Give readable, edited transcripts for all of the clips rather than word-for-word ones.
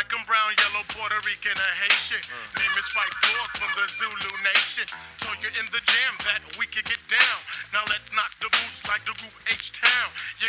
like them brown, yellow, Puerto Rican, or Haitian. Name is Fight Dog from the Zulu Nation. Told you in the jam that we could get down. Now let's knock the boots like the group H-Town.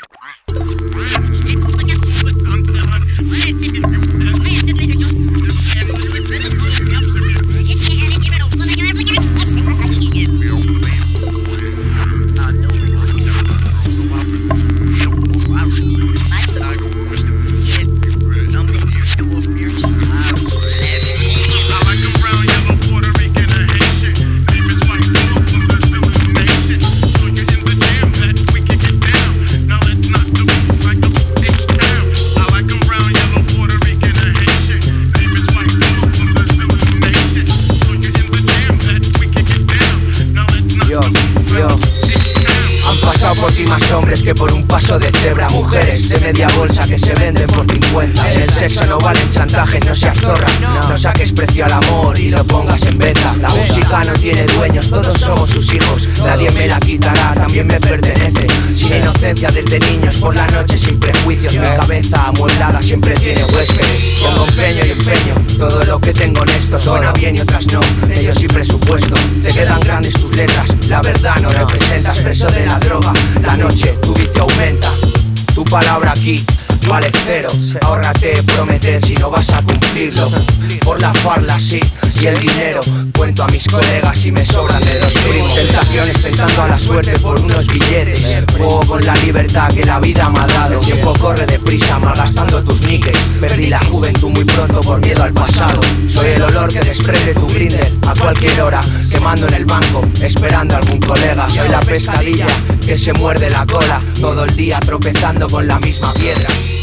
Por ti más hombres que por un paso de cebra. Mujeres de media bolsa que se venden por 50. En el sexo no valen chantajes, no seas zorra. No saques precio al amor y lo pongas en venta. La música no tiene dueños, todos somos sus hijos. Nadie me la quitará, también me pertenece. Sin inocencia desde niños, por la noche sin prejuicios. Mi cabeza amueblada siempre tiene huéspedes. Pongo empeño y empeño, todo lo que tengo honesto. Suena bien y otras no, medios y presupuesto. Te quedan grandes tus letras, la verdad no representas. Preso de la droga, la noche tu vicio aumenta. Tu palabra aquí vale cero. Ahórrate prometer si no vas a cumplirlo. Por la farla sí, y el dinero cuento a mis colegas y me sobran de dos primos. Tentaciones tentando a la suerte por unos billetes. Juego con la libertad que la vida me ha dado. El tiempo corre deprisa malgastando tus niques. Perdí la juventud muy pronto por miedo al pasado. Soy el olor que desprende tu grinder a cualquier hora, quemando en el banco, esperando a algún colega. Soy la pescadilla que se muerde la cola, todo el día tropezando con la misma piedra.